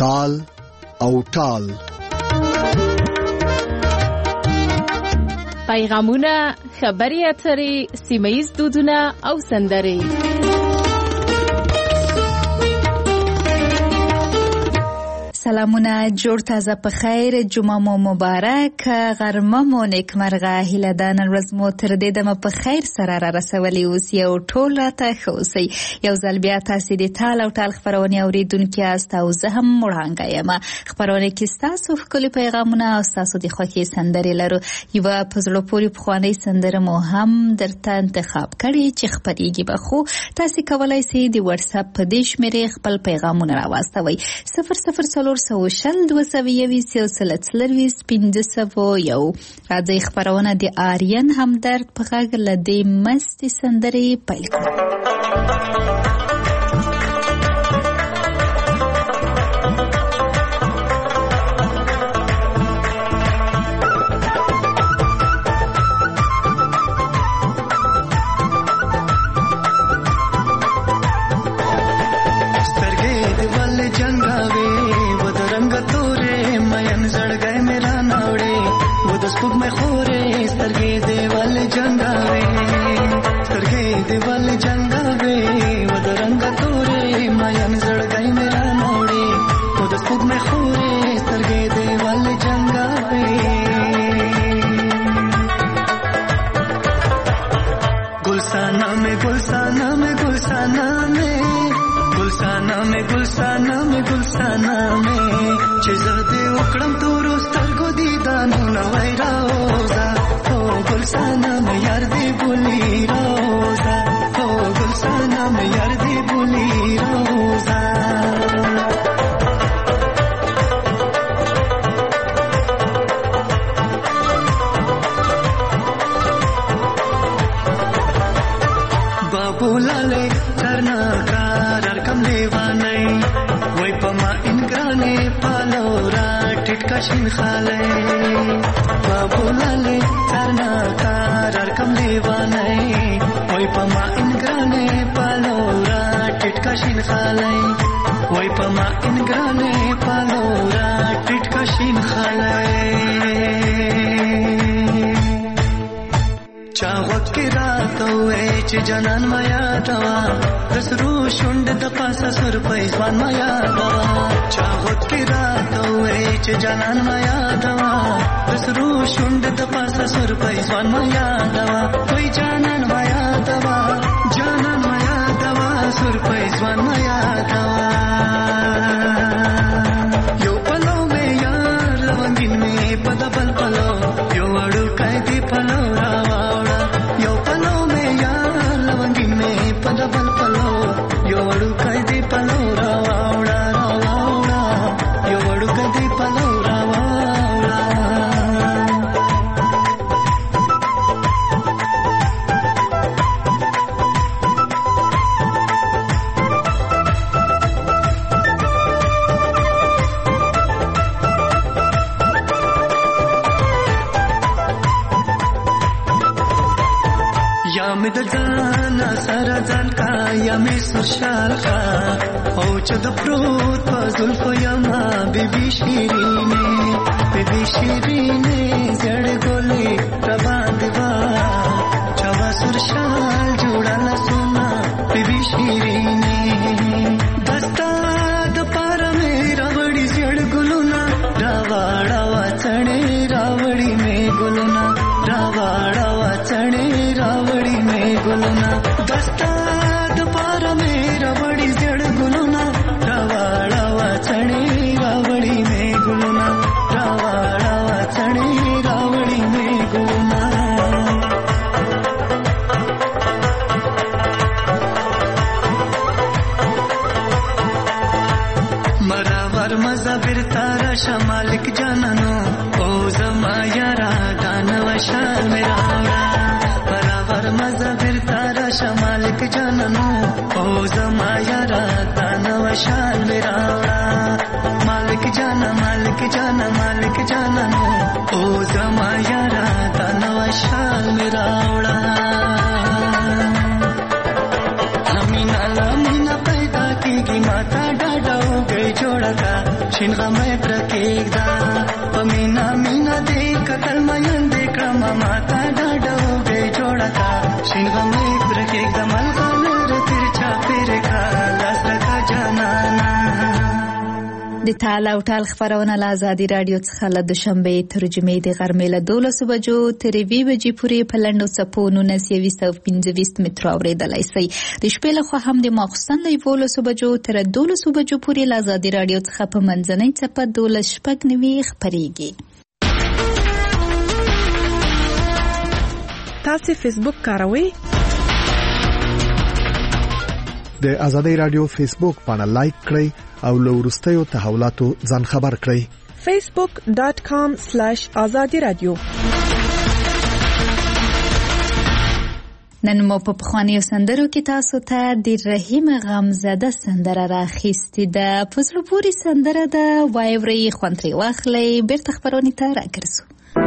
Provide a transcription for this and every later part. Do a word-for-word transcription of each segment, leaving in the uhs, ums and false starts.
تال او ټال. پیغامونه، خبري اترې، سیمه‌ییز دودونه او سندرې. سلامونه، جوړ تازه په خیر، جمعه مو مبارک، غرمه مو نیکمرغه. هیله ده نن ورځ مو تر دې دمه په خیر سره را رسولي اوس. یو ټول راته ښه اوسئ. یو ځل بیا تاسې د تال او ټال خپرونې اورېدونکي یاست او زه هم وړانګه یم. خپرونې کې ستاسو ښکلي پیغامونه او ستاسو د خوښې سندرې لرو. یوه په زړه پورې پخوانۍ سندره مو هم درته انتخاب کړې چې خپرېږي به، خو تاسې کولی سئ د وټساپ په دې شمېرې خپل پیغامونه راواستوئ: صفر صفر څلور سوه شل دوه سوه یویشت یو سل څلرویشت پنځه سوه یو. راځئ خپرونه د آریان همدرد په غږ له دې مستې سندرې پیل کړو. جنان مایا دوا دسرو شوند د پاسه سر پیسوان مایا دوا چاغت کی رات وې چې جنان مایا دوا دسرو شوند د پاسه سر پیسوان مایا دوا کوئی جنان مایا دوا جنان مایا دوا سر پیسوان مایا دوا یو پلو مې یار لونګین مې پد بل پلو یو اړو کای دی پلو راوړا یو پلو مې یار لونګین مې پد بل پلو یو اړو کای دی پلو راوړا راوړا یو اړو کای دی پلو راوړا یا مې د ځان سره ځان کا یا مې سرشال کا او چې د پروت په زلفو یما بیبي شیرینې بیبي شیرینې زړ ګلې ربا دیوا چوا سرشال جوړاله سونا بیبي شیرینې دستا د پار مې راوړي زړ ګلونا راوړا وڅړې راوړي مې ګلونا راوړا وڅړې راوړي مې ګلونا دستا د پار مې راوړي زړ ګلونا راوړا وڅړې راوړي مې ګلونا راوړا وڅړې راوړي مې ګلونا مراور مزه بیرته راشه مالک جانانو او زما یارا دانو شال مې راوړه مراور مزه بیرته راشه مالک جانانو او زما یارا دانو شال مې راوړه مالک جانا مالک جانا مالک جانانو او زما یارا دانو شال مې راوړه همینا لمینا پیدا کیږي ماتا ډاډا وګي جوړه کا شین غمه پر کېږدا پمینا مینا دې کتل مین دې کړم ماتا ډاډو به جوړا کا شین غمه پر کېږدا ملګر تیر چا پیر کا لاس رکا جانانا د تعال او ټال خبرونه له ازادي رادیو څخه له دوشنبه ترجمې د غرمې له دولسو بجو تر وی بجې پورې په لنډو څپو نولس یویشت او پنځه ویشت مترو اورېدلی شئ. د شپې لخوا هم د ماخوستن له یولسو بجو تر دولسو بجو پورې له ازادي رادیو څخه په منځنۍ څپه دولس شپږ نوي خپرېږي. تاسو فیسبوک کاروئ؟ د ازادي رادیو فیسبوک باندې لایک کړئ او له وروستیو تحولاتو ځان خبر کړئ. facebook dot com slash azadi radio. نن مو په پخوانیو سندرو کې تاسو ته د رحیم غمزده سندره راخیستې ده. په زړه پورې سندره ده، واورئ، خوند ترې واخلئ. بیرته خپرونې ته راګرځو.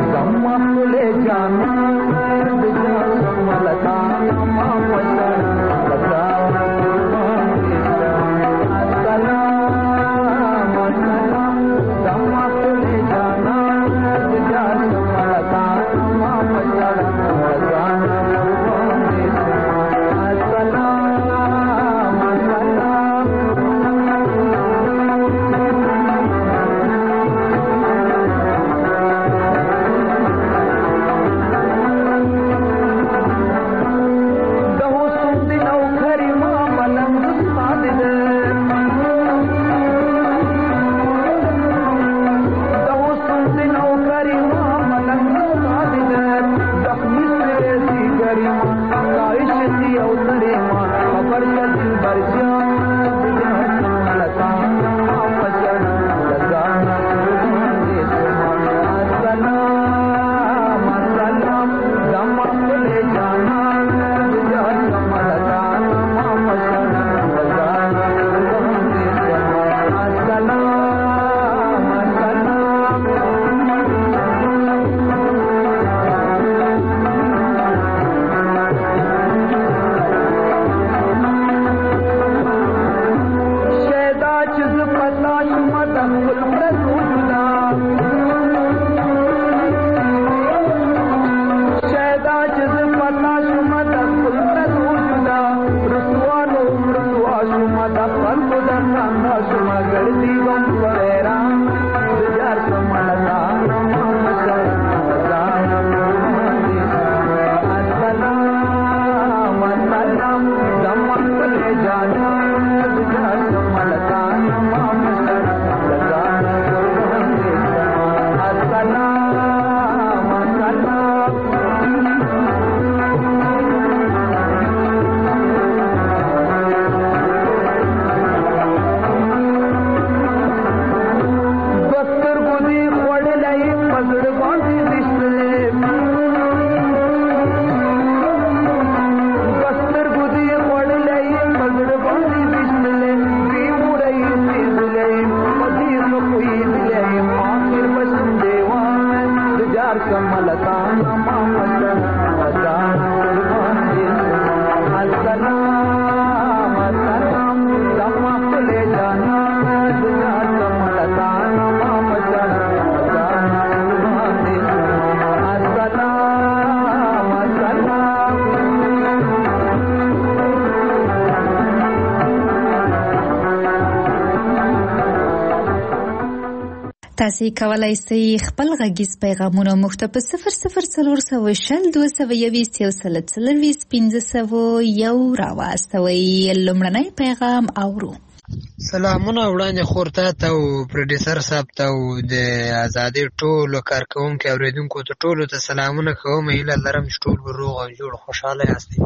تاسو کولای شئ خپل غږیز پیغامونه موږ ته په صفر صفر څلور سوه شل دوه سوه یویشت یو سل څلرویشت پنځه سوه یو راواستوئ. لومړنی پیغام اورو. سلامونه وړاندې خورته ته او پروډوسر صاحب ته او د ازادي ټولو کارکوونکو اوریدونکو ته ټولو ته سلامونه کوم. هیله لرم چې ټول به روغ او جوړ خوشحاله یاستئ.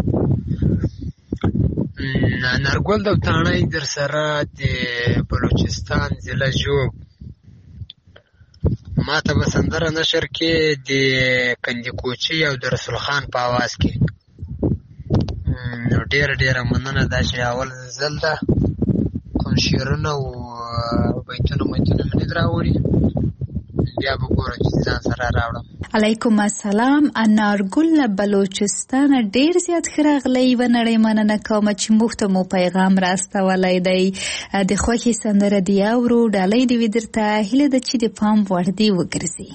نرګل دوتاڼی در سره د بلوچستان ضلع ژوب. ما ته به سندره نشر کې د کندي کوچي او د رسول خان په آواز کې. نو ډېره ډېره مننه. دا چې اول ځل ده کوم شعرونه او بیتونه میتونه مې نه راوړي، بیا به ګوره چې ځان سره راوړم. علیکم السلام. انارګل بلوچستان ډیر زیات خراغلی و نړۍ مننه کوم چې موږ ته مو پیغام راستولی دی. د خوښي سندره دی اورو ډالۍ دی درته هیله ده چې د پام وړ دی وګرځي.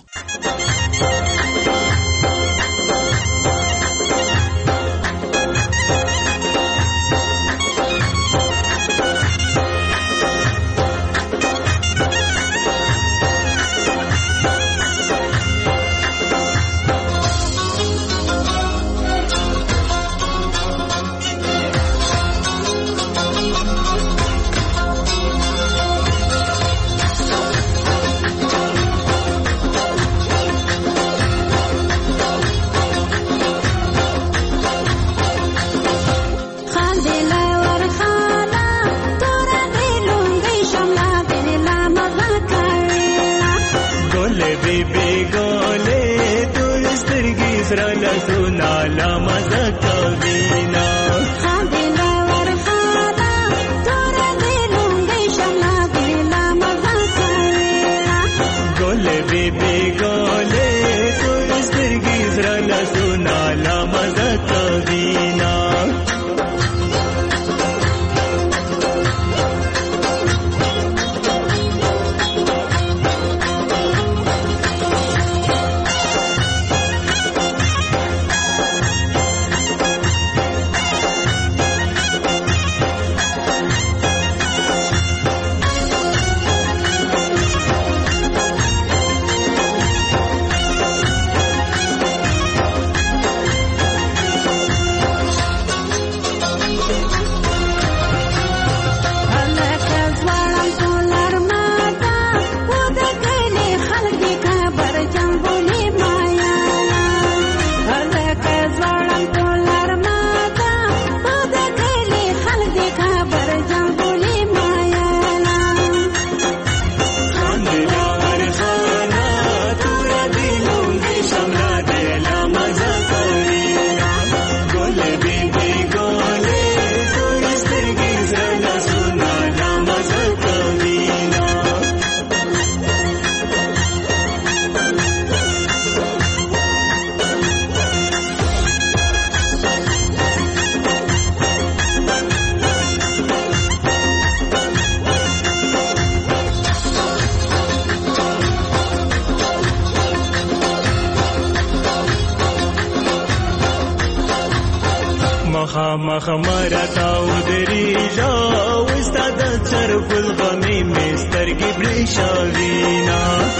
مخ مرتاو دریجا وستاد چرف الغمی مسترگی بریشاوینا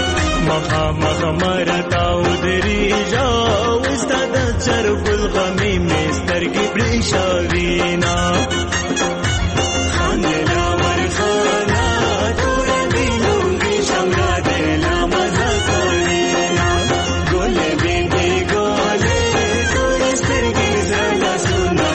مخ مخ مرتاو دریجا وستاد چرف الغمی مسترگی بریشاوینا خاندلا ورخانا تور دیلونگی شمرا دیلا مزا کوینا گل بیبی گوله تور سترگی زلا سونا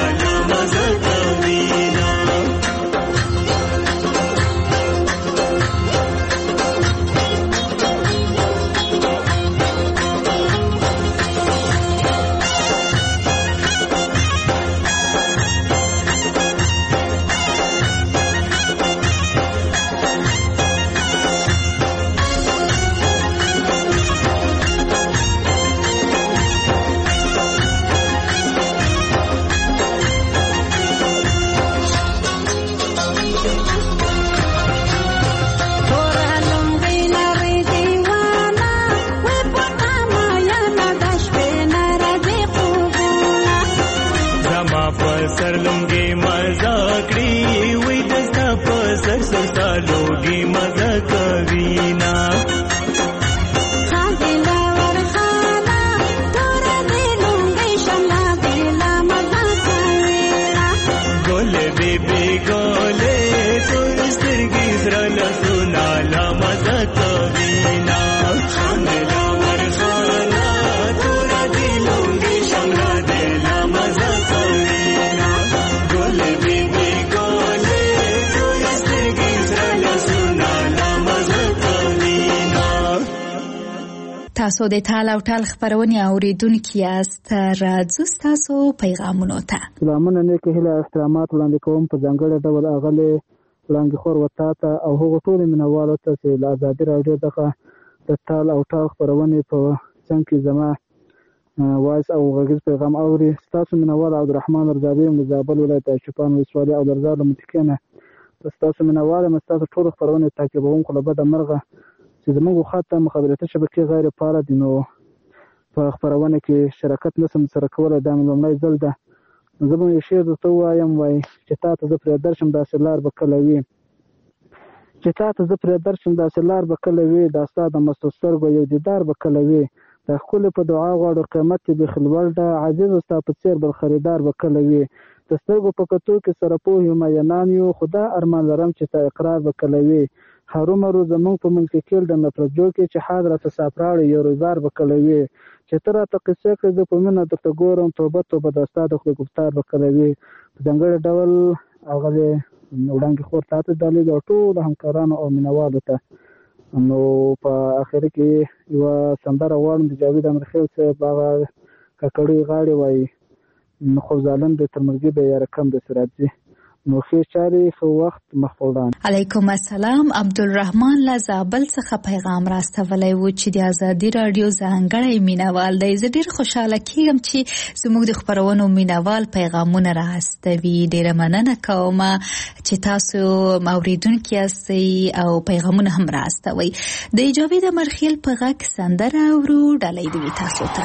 تاسو د ټال او ټال خبرونه اوریدونکو یاست. راځو تاسو پیغامونو ته. سلامونه نیکه هیله احترامات وړاندې کوم په ځانګړي ډول اغله وړاندې خور وتا ته او هغه ټول منوالو ته چې د ازادي راډیو څخه د تال او ټال خپرونې په څنګ کې زما وایس او غږیز پیغام اوري. ستاسو مینوال عبدالرحمن رضاوي یم له زابل ولایت چوپان ولسوالۍ او درزار له متکۍ نه. ستاسو مینوال یم. ستاسو ټولو خپرونې تعقیبوونکو له بده مرغه چې زموږ خط ته مخابراتي شبکې غیر فعاله دي، نو په خپرونه کې شراکت نشم سره کولی. دا مې لومړی ځل ده. زه به یو شعر درته ووایم، وایي چې تا ته زه پرې درشم داسې لار به کله وي، چې تا ته زه پرې درشم داسې لار به کله وي، دا ستا د مستو سترګو یو دیدار به کله وي، دا ښکلې په دعا غواړو قیمت یې بیخي لوړ ده، عزیزه ستا په څېر بل خریدار به کله وي، د سترګو په کتو کې سره پوه یو مینان یو، خو دا ارمان لرم چې تا اقرار به کله وي، هرومرو زموږ په منځ کې کیل د نفرت جوړ کې چې حاد راته ساپراړی یو روزار به کله وي، چې ته راته قصې کړې زه په مینه درته ګورم، توبه توبه دا ستا د خدای ګفتار به کله وي. په ځانګړي ډول هغه د وړانګې خور ته ته ډالۍ او ټولو همکارانو او مینوالو ته. نو په اخر کې یوه سندره غواړم د جاوید امرخیل صاحب، هغه ککړۍ غاړې وایي خو ظالم دی تر مرګي به یاره کم د سراځي. نو ښې چارې ښه وخت مخفوضان. علیکم السلام. عبدالرحمن له زابل څخه پیغام راستولی و چې د ازادي راډیو ځانګړی مینوال دی. زه ډېر خوشحاله کېږم چې زموږ د خپرونو مینوال پیغامونه راستوي. ډېره مننه کوم چې تاسو اوریدونکي یاستئ او پیغامونه هم راستوئ. د جاوید امرخیل په غږ سندره اورو، ډالۍ دوي تاسو ته.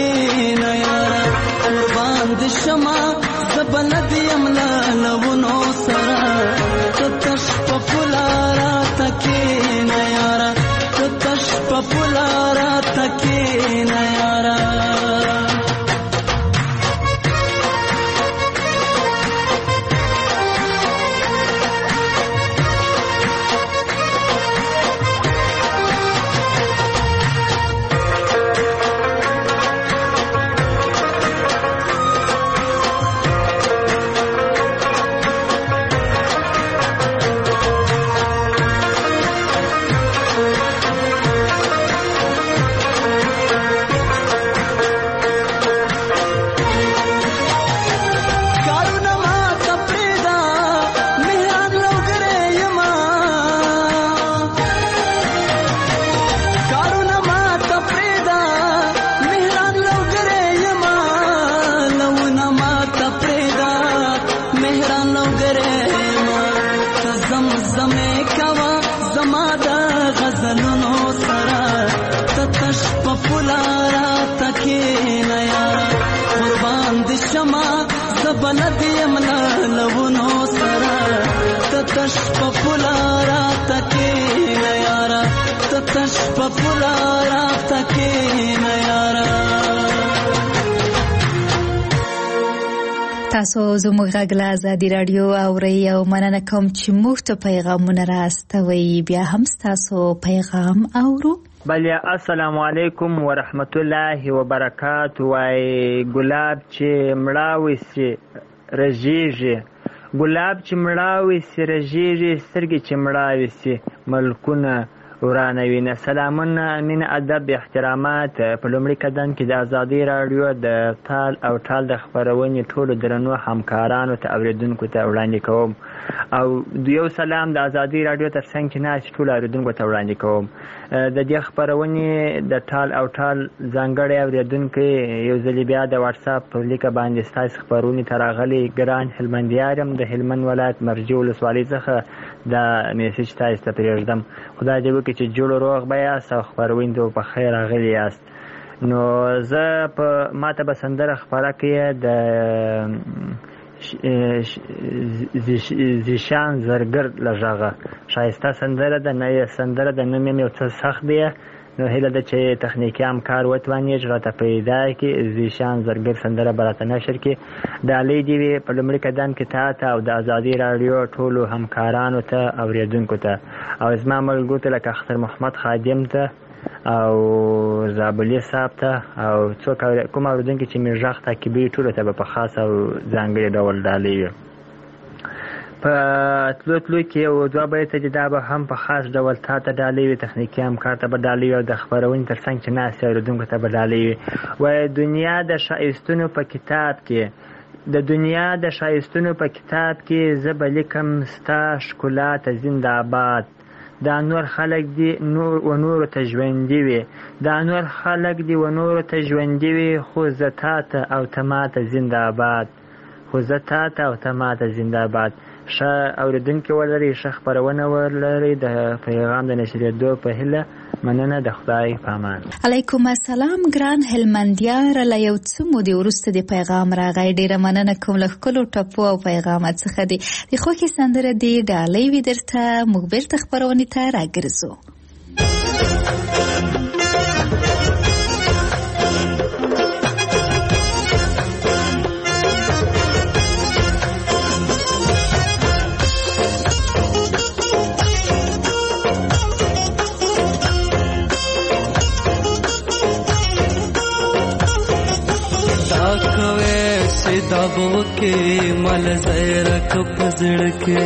شما زبل دیم لا لونو شما زبلد یمنا لونو سرا تتش پپولارا تکین یارا تتش پپولارا تکین یارا. تاسو زموږ غږ له ازادي راډیو اورئ او مننه کوم چې موږ ته پیغامونه راستوئ. بیا هم ستاسو پیغام اورو. بله السلام علیکم ورحمت الله وبرکاته. وای ګلاب چې مړاوي سي رژیږي، ګلاب چې مړاوي سي رژیږي، سترګې چې مړاوي سي ملکونه ورانوینه. سلامونه، مینه، ادب، احترامات. په لومړي قدم کې د ازادي راډیو د تال او ټال د خپرونې ټولو درنو همکارانو ته اوریدونکو ته وړاندې کوم، او یو سلام د ازادي راډیو تر څنګ چې ناست ټولو اوریدونکو ته وړاندې کوم. د دې خپرونې د ټال او ټال ځانګړی اوریدونکی یو ځل بیا د واتساپ په لیکه باندې ستاسو خپرونې ته راغلی ګران هلمندیار یم، د هلمند ولایت مرجع ولسوالۍ څخه دا میسج تاسو ته پرېږدم. خدای دې وکړي چې جوړ روغ به یاست او خپرونې ته په خیر راغلي یاست. نو زه په ماته به سندره خپره کړې د زیشان زرګر له غږه. ښایسته سندره ده، نه سندره ده، نه مې یو څه سخت دی. نو هیله ده چې تخنیکي همکار وتوانېږي راته پیدا کړي. زیشان زرګر سندره به راته نشر کړي. ډالۍ دې وي په لومړي قدم کې تا ته او د ازادي راډیو ټولو همکارانو ته اورېدونکو ته، او زما ملګرو ته لکه اختر محمد خادم ته او زابلي صاحب ته او څوک کوم اورېدونکي چې مې غږ تعقیبوي ټولو ته به په خاص او ځانګړي ډول ډالۍ وي. په تلو تلو کې یو دوه بیته دي، دا به هم په خاص ډول تا ته ډالۍ وي، تخنیکي همکار ته به ډالۍ وي، او د خپرونې تر څنګ چې ناست اورېدونکو ته به ډالۍ وي. وایي دنیا د ښایستونو په کتاب کې، د دنیا د ښایستونو په کتاب کې زه به لیکم ستا ښکلا ته زنده‌باد. دا نور خلق دی نور و نور ته ژوندي وي، دا نور خلق دی و نور ته ژوندي وي، خو زه تا ته او ته ما ته زنده‌باد، خو زه تا ته او ته ما ته زنده‌باد. ښه اورېدونکي ولرئ، ښه خپرونه ولرئ. د پیغام د نشرېدو په هیله مننه. د خدای په امان. علیکم السلام ګران هلمندیار. له یو څه مودې وروسته د پیغام راغی. ډېره مننه کوم له ښکلو ټپو او پیغامات څخه دی. د خوښې سندره دې ډالۍ وي درته. موږ بېرته خپرونې ته راګرځو. دابو کے مال زیرک پزڑ کے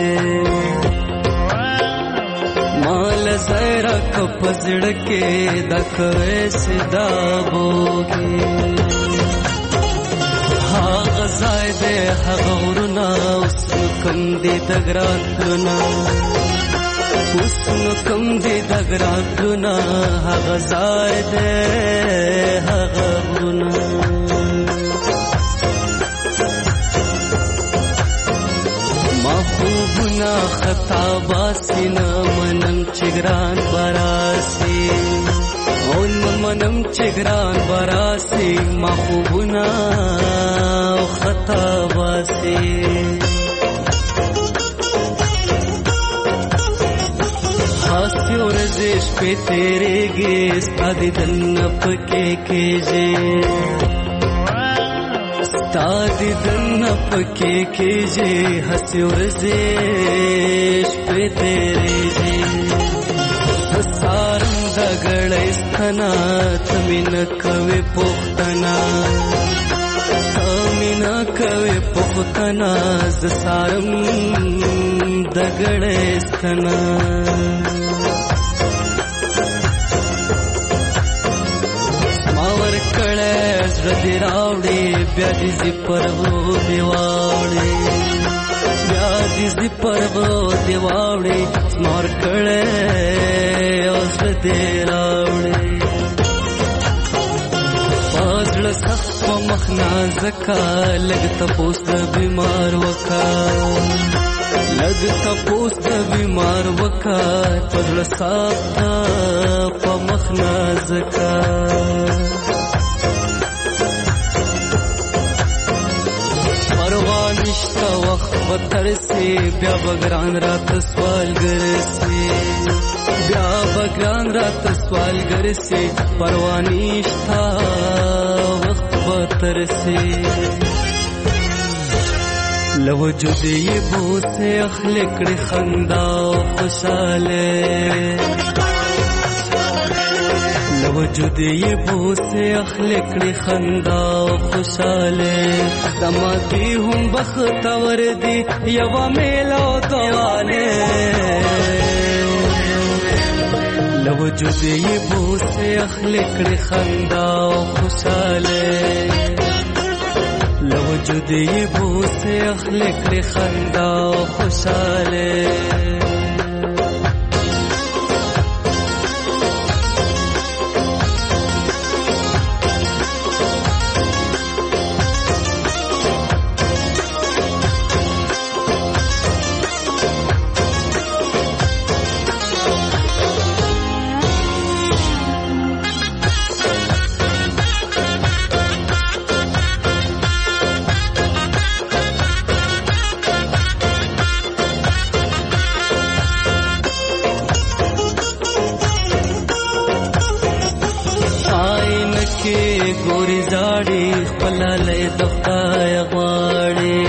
مال زیرک پزڑ کے دکوے سے دابو کے ہا غزائے دے حغورنا اسن کم دی دگرات لنا اسن کم دی دگرات لنا ہا غزائے دے حغورنا محبوبنا خطا باسینا منم چگران براسی اون منم چگران براسی محبوبنا خطا باسی ہاستی اور رزش پہ تیرے گیس آدھی دنپ کے کیجے تادی دن پکے کیجے ہنسی اور زیش پہ تیرے جی سارم دگڑ استنا تمین کوي پختنا تمین کوي پختنا ز سارم دگڑ استنا زړه راوړې بیا دې پرو دیواړې بیا دې پرو دیواړې مار کړې اوس دې راوړې پازړه سخت مخنا زکا لګ تپوس د بیمار وکا لګ تپوس د بیمار وکا پازړه سخت په مخنا زکا شته وخت به ترسي بیا به ګران راته سوالګر سي بیا به ګران راته سوالګر سي پروا نشته وخت به ترسي له وجود یې بوسې اخلي کړې خندا او خوشاله له وجود یې بوسې اخلي کړې خندا او خوشاله زما دي هم بختور دي یوه میله او دوانې له وجود یې بوسې اخلي کړې خندا او خوشاله له وجود یې بوسې اخلي کړې خندا او خوشاله ګوري زاړي خپلاله د خدای غواړي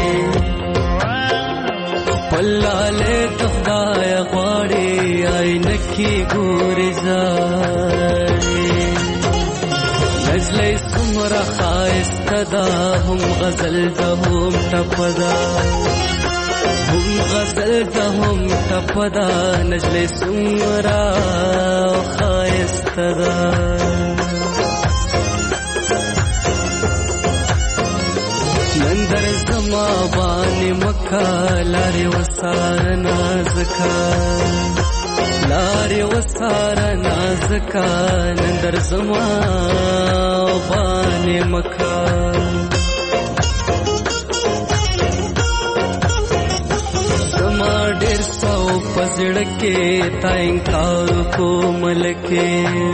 خپلاله د خدای غواړي عینه کې ګوري زاړي نجلۍ څومره ښایسته ده هم غزل ده هم ټپه ده هم غزل ده هم ټپه ده نجلۍ څومره ښایسته ده نندر زما بانی مکا لاری وسار نازکا لاری وسار نازکا نندر زما بانی مکا زما ډیر سو پزړکه تا انکار کو ملکه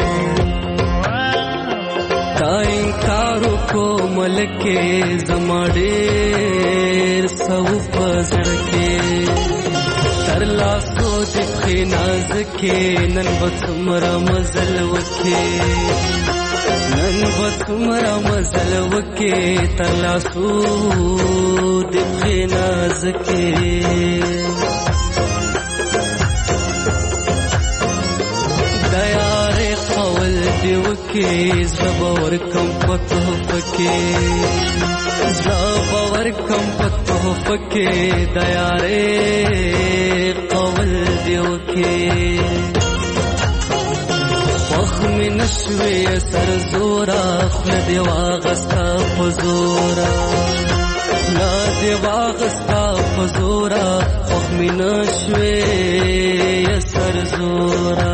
تا انکار کو ملکه زما ډیر سو پزړکه تر لاسو دې ناز کې نن بڅمرا مزل وکي نن بڅمرا مزل وکي تر لاسو دې ناز کې دیار قول دیو کې زبور کم پته پکې زبور کم پته پکې دیار قول دیو کې وخم نشوي سر زورا خل دی واغستا پزورا لا دی واغستا پزورا وخم نشوي سر زورا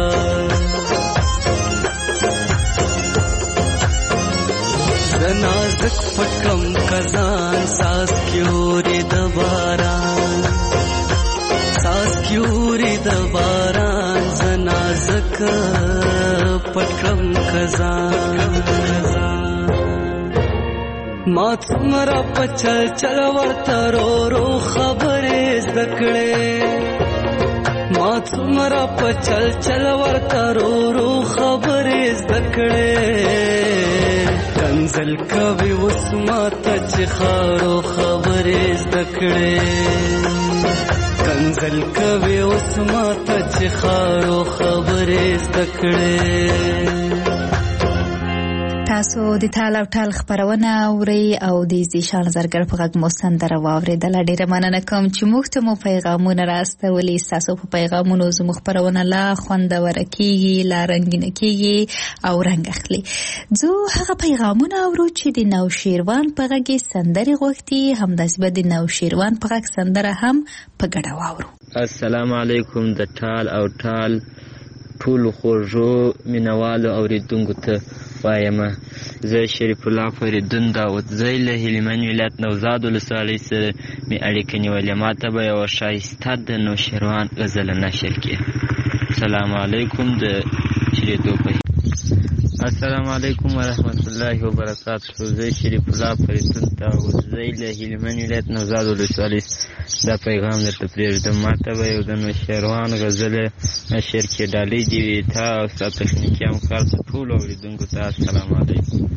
نازک پکم کزان ساس کیوری دباران ساس کیوری دباران زنازک پکم کزان ما تمرا پچل چل ورتا رو رو خبرې زکړې ما تمرا پچل چل ورتا رو رو خبرې زکړې کنزل کوي وسمات چې خارو خبرې زکړې کنزل کوي وسمات چې خارو خبرې زکړې تاسو د تال او ټال خبرونه اوري او د زیشان زرګر په غږ مو سندره واوریدله. ډیره مننه کوم چې موږ ته مو پیغامونه راستولي. ستاسو په پیغامونو زموږ خبرونه لا خوندوره کیږي، لا رنګینه کیږي او رنګ اخلي. زه هغه پیغامونه اورو چې د نوشیروان په غږ سندرې غوښتي، همداسې به د نوشیروان په غږ سندره هم په ګډه واورو. السلام علیکم د ټال او ټال ټولو خوږو مینوالو اوریدونکو ته وایم. زه شریف الله فریدون داود زی له هلمند ولایت نوزاد ولسوالۍ سره مې اړیکه نیولې. ما ته به یوه ښایسته د نوشیروان غزله نشر کړي. السلام علیکم د چلېدو په السلام علیکم ورحمت الله وبرکاته. زه شریف الله فریدون ته وزی له هلمند ولایت نوزاد ولسوالۍ دا پیغام درته پرېږدم. ما ته به یو د نوشیروان غزل نشر کې ډالۍ دي وي. تا او ستا تخنیکي همکار ته ټولو اورېدونکو ته السلام علیکم.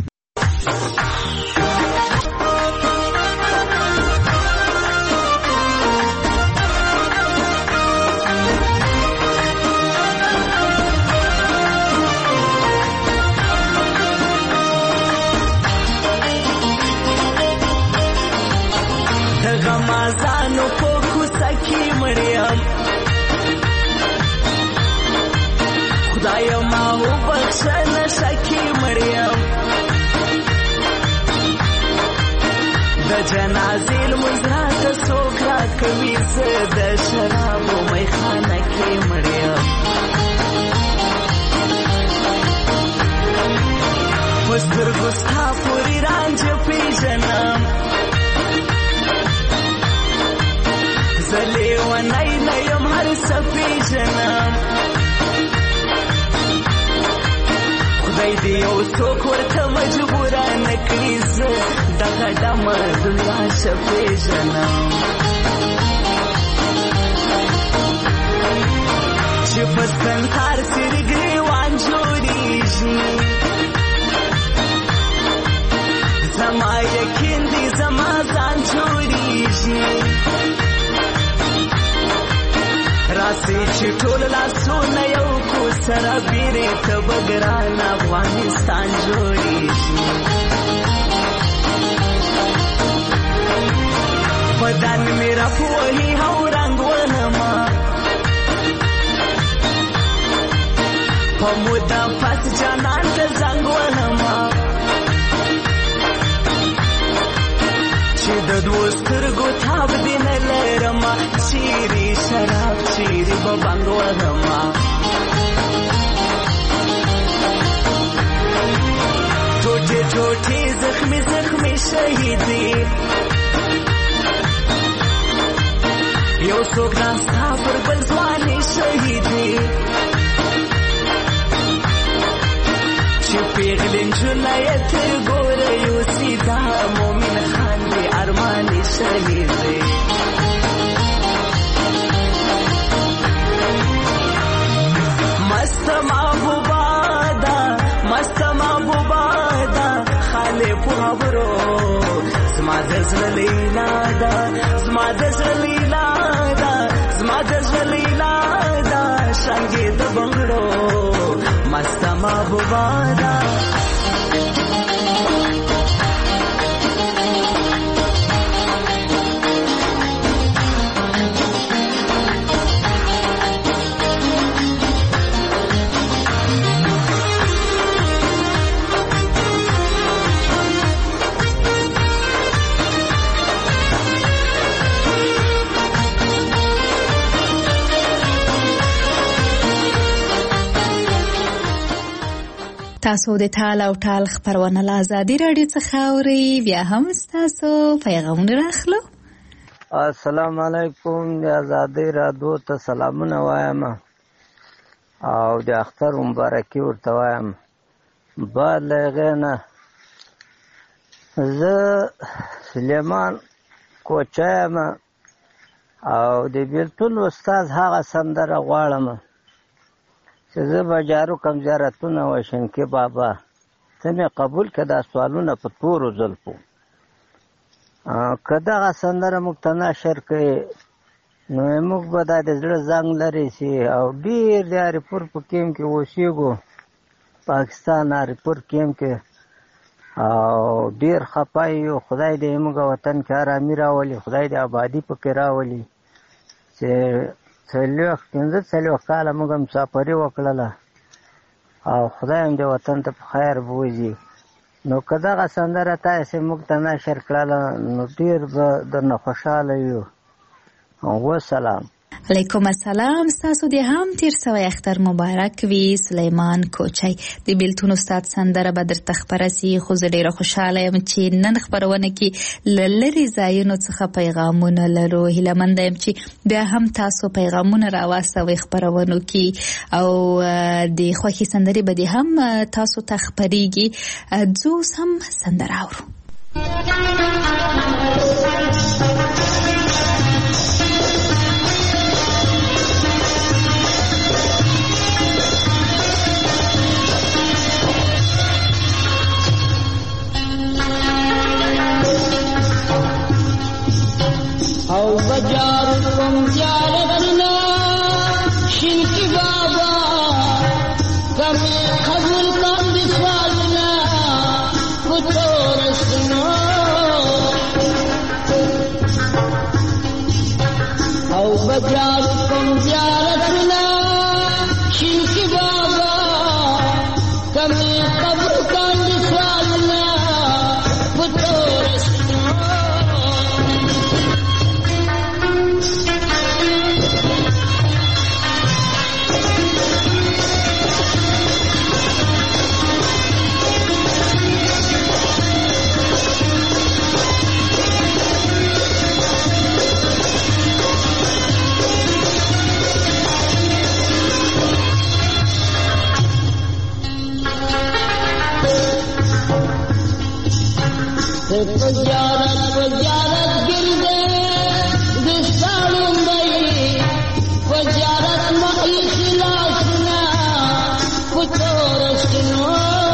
غمازانو په کوڅه کې مړیم خدایا ما وبخښه نشه کې مړیم د جنازې لمونځ راته څوک راکوي زه د شرابو میخانه کې مړیم په سترګو ستا پورې رانجه پېژنم زه لیونی نه یم هر څه پېژنم خدای دې یو څوک ورته مجبوره نه کړي زه دغه ډمه دنیا ښه پېژنم چې په سنګار سرې ګریوان جوړېږي زما یقین دی زما ځان جوړېږي راسي چې ټول لاسونه یو کو سره بیرې ته به ګران افغانستان جوړېږي بدن مې راپوهي او رنګ ونما په موده پس جانان ته زنګ ونما چې د دوو سترګو تاب دې نه لرمه چیرې شراب چیرې به بنګ وهمه ټوټې ټوټې زخمې زخمې شهیدې یو څوک ناستا پر بل ځوانې شهیدې چې پیغلې نجونه یې تر ګوره یوسي دا مومن خان دې ارمانې شهیدې مست محبوبه ده مست محبوبه ده خالې په خبرو زما د زړه لیلا ده زما د زړه لیلا ده زما د زړه لیلا ده شانګې د بنګړو مست محبوبه ده تاسو د ټال او ټال خبرونه له ازادي راډیو څخه اورئ. بیا هم ستاسو پیغامونه راخلو. السلام علیکم. د ازادي راډیو ته سلامونه وایم او د اختر مبارکي ورته وایم. بالغه نه زه سلیمان کوچایم او د بیلتون استاد هغه سندره غواړم چې زه به جارو کم زیارتونه وشنکې بابا ته مې قبول که دا سوالونه په تورو زلفو که دغه سندره موږ ته نشر کړي نو موږ به دا د زړه زنګ لرې سي او ډېر د اریپور په کیم کې اوسېږو پاکستان اریپور کیم کې او ډېر خفه یو. خدای دې موږ وطن کې ارامي راولي خدای دې آبادي پکې راولي چې څلوېښت پنځه څلوېښت کاله موږ مسافري وکړله او خدای هم دې وطن ته په خیر بوځي. نو که دغه سندره تاسې موږ ته نشر کړله نو ډېر به درنه خوشحاله یو. وسلام. علیکم السلام. تاسو دې هم تیر سوی اختر مبارک وي. سلیمان کوچی د بیلتون استاد سندره به درته خپره سي، خو زه ډېره خوشحاله یم چې نن خپرونه کې له لرې ځایونو څخه پیغامونه لرو. هیله منده یم چې بیا هم تاسو پیغامونه راواستوئ خپرونو کې او د خوښې سندرې به دې هم تاسو ته خپرېږي. ځو اوس هم سندره اورو. او بجار کم زیارتنا شنکی بابا کمی قبول کن بسوالنا کتورستنا او بجار کم زیارتنا شنکی بابا کمی قبول کن بسوالنا کتورستنا Pajarat pajarat girde disalum bayi pajarat mai khilasna kutorasno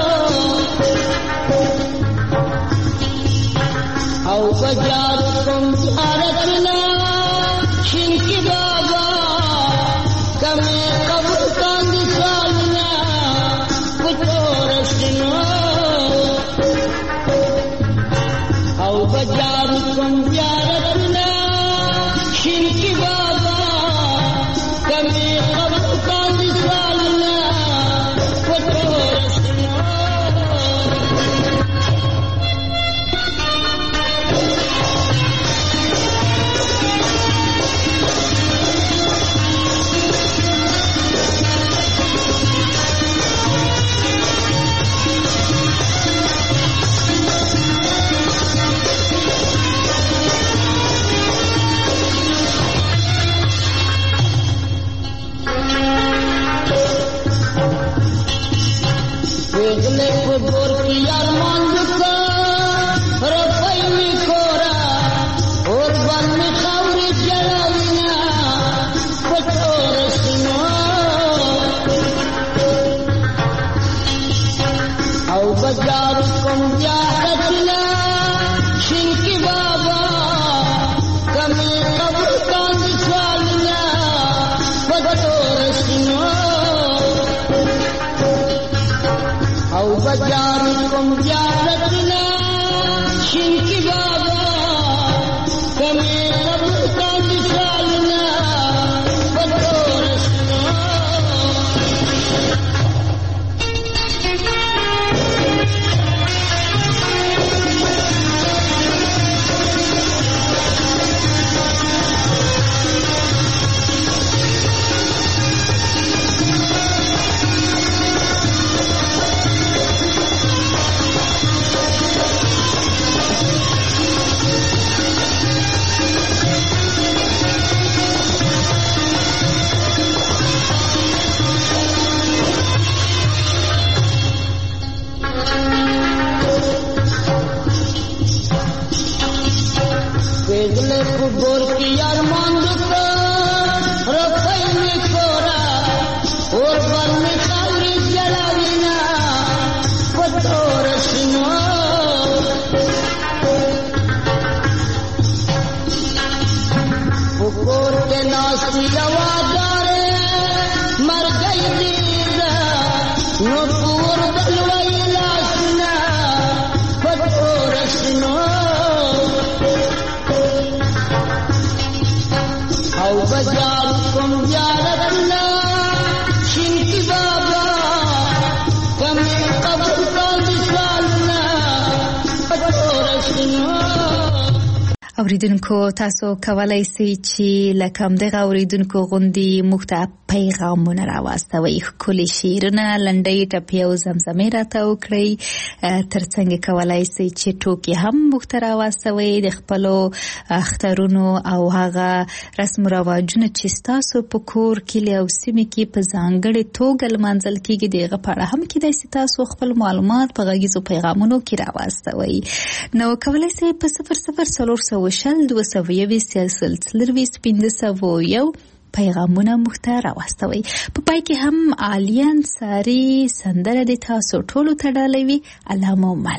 au pajarat kum aratna shinki baba kame qabul kan disalna kutorasno بجارو کم زیارتنا شنکی بابا کمی قبل کاندی سالنا کتورسنا Vegle kubur ki arman duka rafai mi kora aur ban mi khawri jalawna kutorasna au bajar kum jahatna shinki baba kami qabul kan salna kutorasna او بجاركم زيارتنا شنكي بابا كمي قبلتا بسالنا ودورسنا Vegle kubur ki arman duka rafai mi kora aur ban mi khawri jalawna kutorasna bukur ke nasi awadare mar gayi dida nupur balwai lasna kutorasna او بجاركم زيارتنا شنكي بابا كمي قبل كان بسالنا فتورسنا اوریدونکو تاسو کولای شئ چې لکه همدغه اوریدونکو غوندې موږ ته پیغامونه راواستوئ، ښکلي شعرونه، لنډۍ ټپې او زمزمې راته وکړئ. ترڅنګ کولای شئ چې ټوکې هم موږ ته راواستوئ د خپلو اخترونو او هغه رسم و رواجونه چې ستاسو په کور کلي او سیمې کې په ځانګړې توګه لمانځل کیږي د هغه په اړه هم کیدای شي تاسو خپل معلومات په غږیزو پیغامونو کې راواستوئ. نو کولای شئ په صفر صفر څلور سوه شل دوه سوه یوویشت سل څلرویشت پنځه سوه یو پیغامونه موږ ته راواستوئ. په پای کې هم عالیه انصاري سندره د تاسو ټولو ته ډالوي، علامه مل.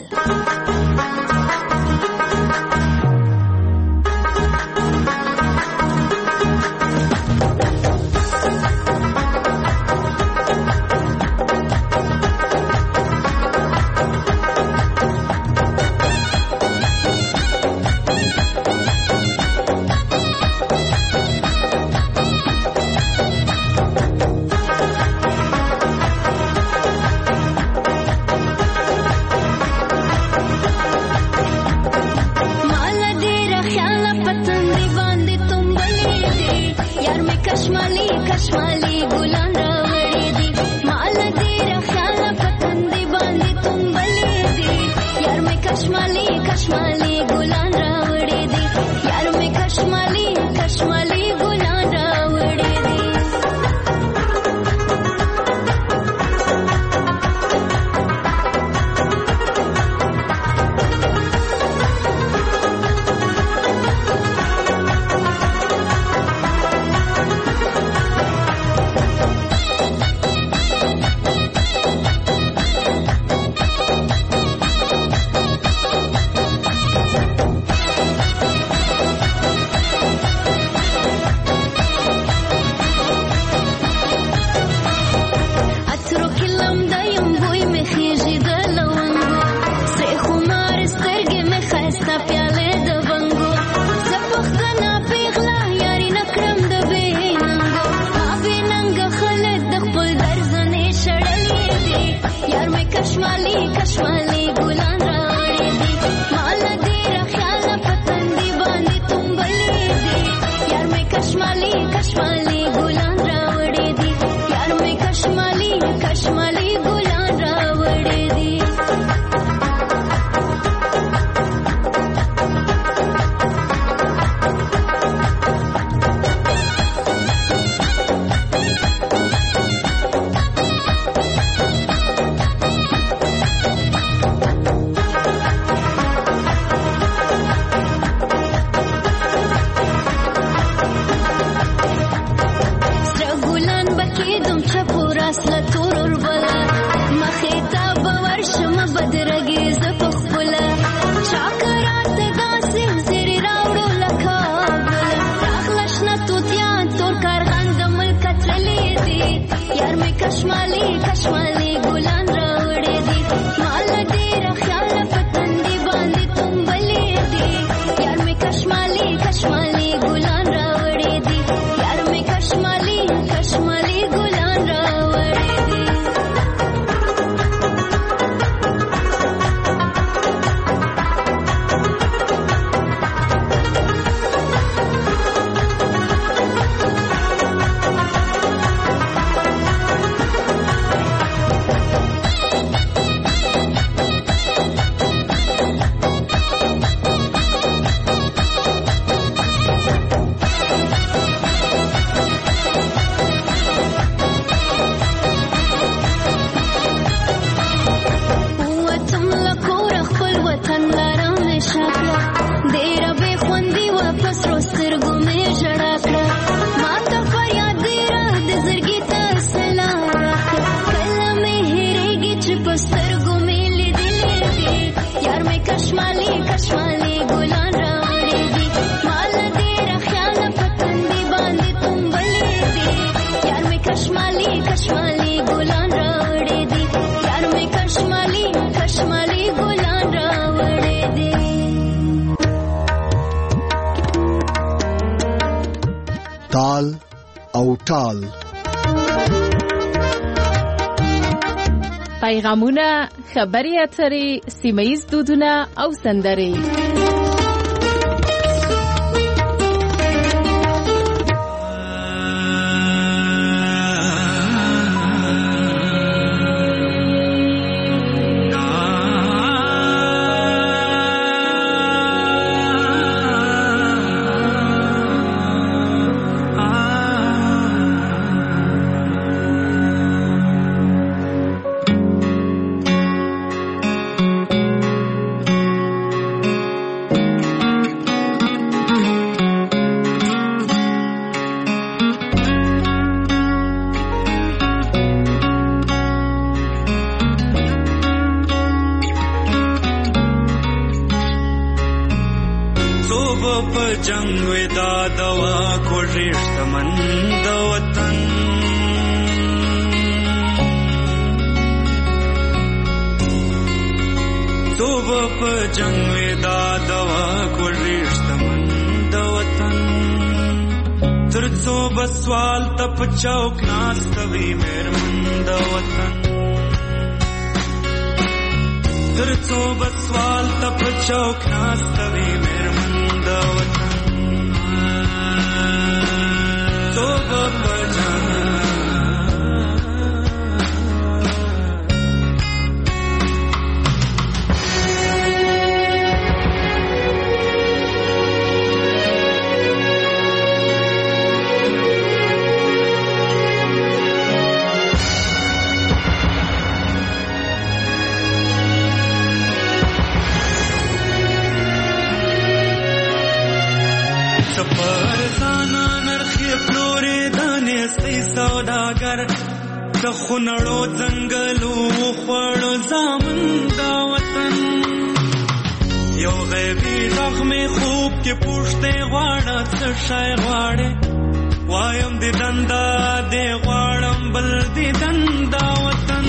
تال او ټال پیغامونه، خبري اترې، سیمه ییز دودونه او سندرې. صوب په جنگ وې دا دوا کوږشت من د وطن صوب په جنگ وې دا دوا کوږشت من د وطن تر څو بسوال تپ چوک ناستوي مېرمن د وطن تر څو بسوال تپ چوک ناستوي مېرمن د وطن صوب په جنگ سوداگر د خونړو ځنګلو خوړو زامن دا وطن یو غیبي زخم خوب کې پوښتې غواړه څه شی غواړې وایم دې دندا دې غواړم بل دې دندا وطن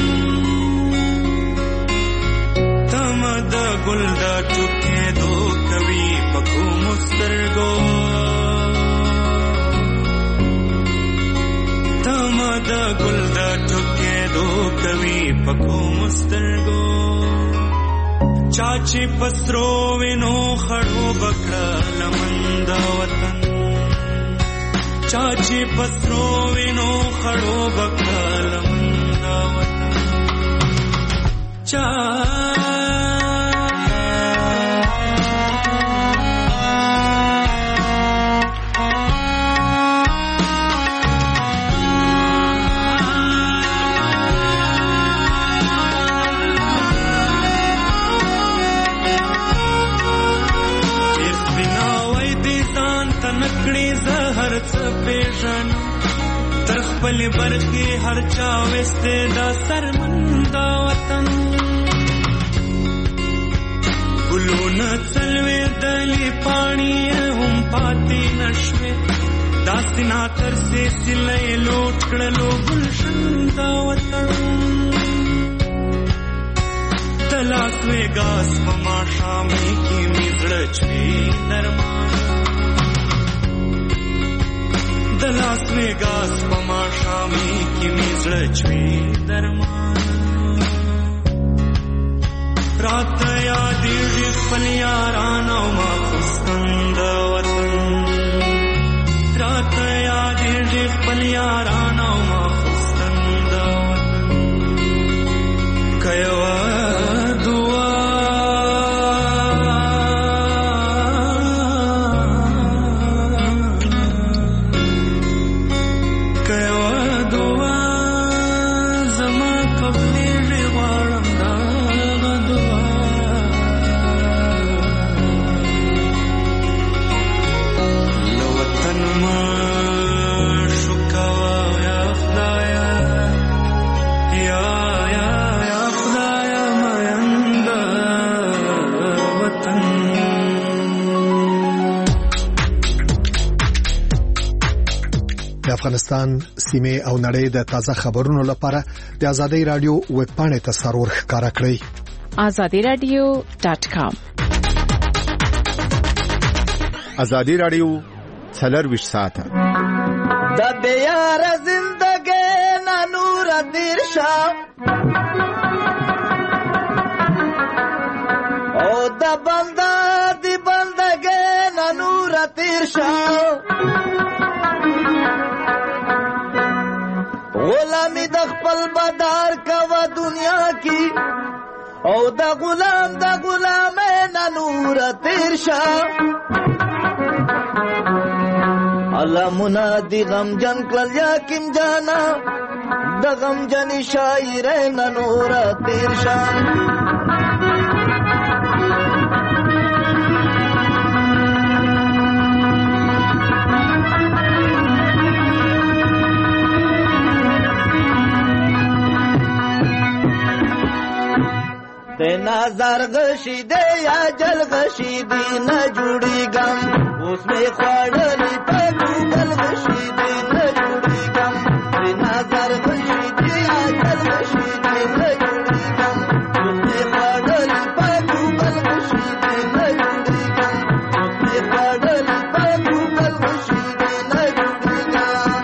تم د ګل د ټوکېدو کوي په کومو سترګو د ګل د ټوکېدو کوي په کومو سترګو چا چې په سرو وینو خړوب کړه لمن د وطن چا چې په سرو وینو خړوب کړه لمن د وطن چا تر خپل برخي هر چا وسته دا سرمندا وطن ګلونه څلوي دلی پانی هم پاتې نشوي دا سینا تر سي سلې لوټ کړلو ګلشن دا وطن تلاس وګاس ما شامي کې میزړ چوي درمان دلاس وګاس په ما شامي کې میزړ چوي درمان رات یادېږي خپل یاران او ما خوستند وطن رات یادېږي خپل یاران او ما خوستند وطن که یوه دعا افغانستان سیمه او نړۍ د تازه خبرونو لپاره د ازادي رادیو ویب پاڼې ته سرور ښکارا کړئ azadi radio dot com ازادي رادیو څلور ویشت ساعته د بیار زندګۍ نه نور دیر شاه او د بندا دی بندګۍ نه نور تیر شاه غلامی د خپل بدار کوا دنیا کی او د غلام د غلام نه نور تیر شاه الله منادي غم جن کل یا کیم جانا د غم جن شاعر نه نور تیر شاه د نظر غشي دی یا جل غشي دی نه جوړیږم اوس مې خوړلې په ګوګل غشي دی نه جوړیږم نظر غشي دی یا جل غشي دی نه جوړیږم اوس مې خوړلې په ګوګل غشي دی نه جوړیږم اوس مې خوړلې په ګوګل غشي دی نه جوړیږم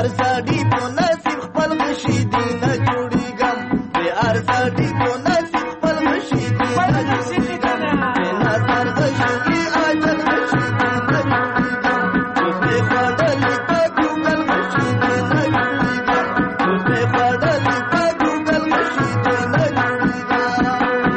ارزادي په نصیب خپل غشي دي نه جوړیږم بې ارزادي په نصیب خپل غشي دي نه جوړیږم بې نظر غشي دي اجل غشي دي نه جوړیږم اوس مې خوړلي په ګوګل غشي دي نه جوړیږم اوس مې خوړلي په ګوګل غشي دي نه جوړیږم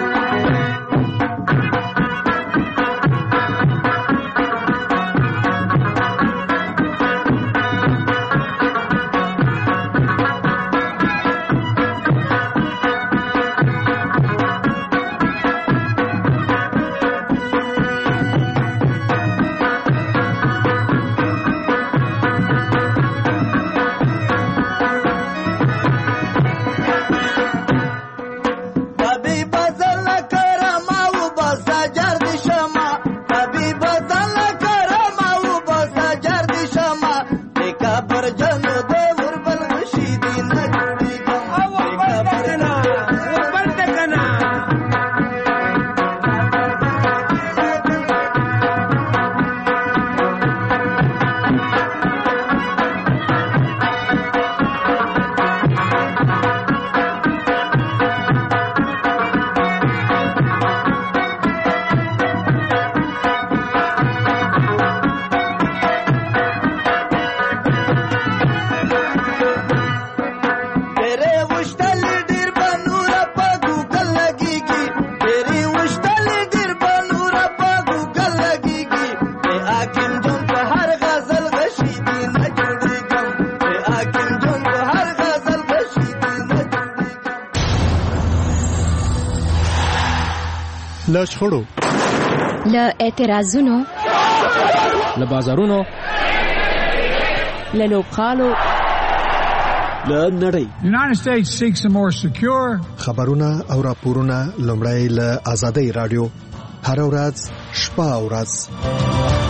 له شخړو، له اعتراضونو، له بازارونو، له لوبغالو، له نړۍ. United States seeks a more secure. خبرونه او راپورونه لومړی له آزادۍ رادیو هر ورځ شپه او ورځ